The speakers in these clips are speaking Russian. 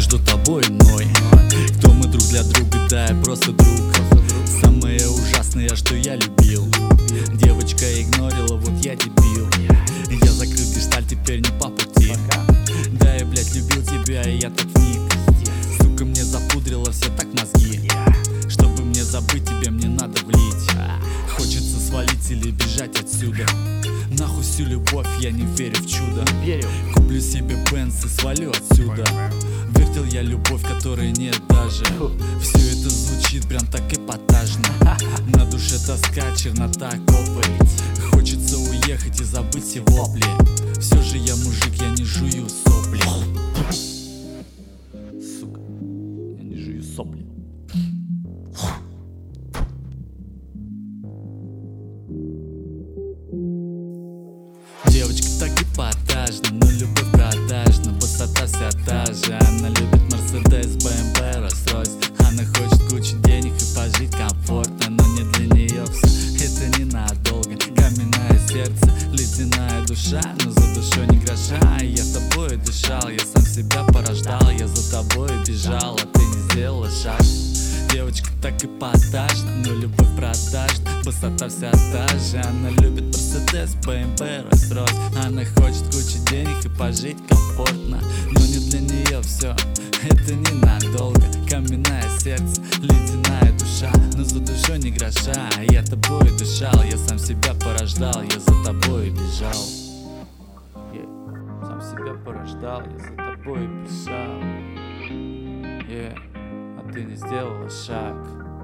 между тобой и мной. Кто мы друг для друга, да, я просто друг. Самое ужасное, что я любил. Девочка игнорила, вот я дебил. Я закрыл гештальт, теперь не по пути. Да, я, блядь, любил тебя, и я так вник. Сука, мне запудрила все так мозги. Чтобы мне забыть тебя, мне надо влить. Хочется свалить или бежать отсюда. Нахуй всю любовь, я не верю в чудо. Куплю себе Бенц и свалю отсюда. Вертел я любовь, которой нет даже. Все это звучит прям так эпатажно. На душе тоска, чернота копает. Хочется уехать и забыть все вопли. Все же я мужик, я не жую сопли. Сука, я не жую сопли. Девочка так эпатажна, но любовь продажна. Высота вся та же. Она любит Мерседес, БМВ, Роллс-Ройс. Она хочет кучу денег и пожить комфортно. Но не для нее все, это ненадолго. Каменное сердце, ледяная душа. Но за душой ни гроша. Я тобой дышал, я сам себя порождал. Я за тобой бежал, а ты не сделала шаг. Девочка так эпатажна, но любовь продажна. Высота вся та же. Она любит Мерседес, БМВ, Роллс-Ройс. Она хочет кучу денег и пожить комфортно. Но не для нее все, это ненадолго. Каменное сердце, ледяная душа. Но за душой ни гроша. Я тобой дышал, я сам себя порождал. Я за тобой бежал. Сам себя порождал, я за тобой бежал. А ты не сделала шаг.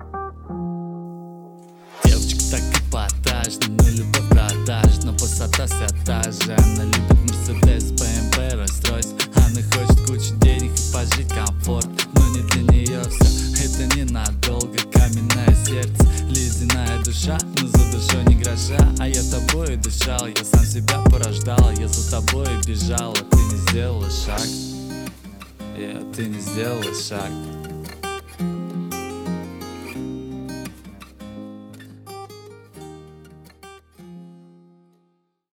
Девочка так эпатажна, но любовь продажна. Высота вся та же. Она любит Мерседес, БМВ, Роллс-Ройс. Она хочет кучу денег и пожить комфорт. Но не для нее все, это ненадолго. Каменное сердце, ледяная душа. Но за душой ни гроша. А я тобой дышал, я сам себя порождал. Я за тобой бежал, а ты не сделала шаг. Ты не сделала шаг.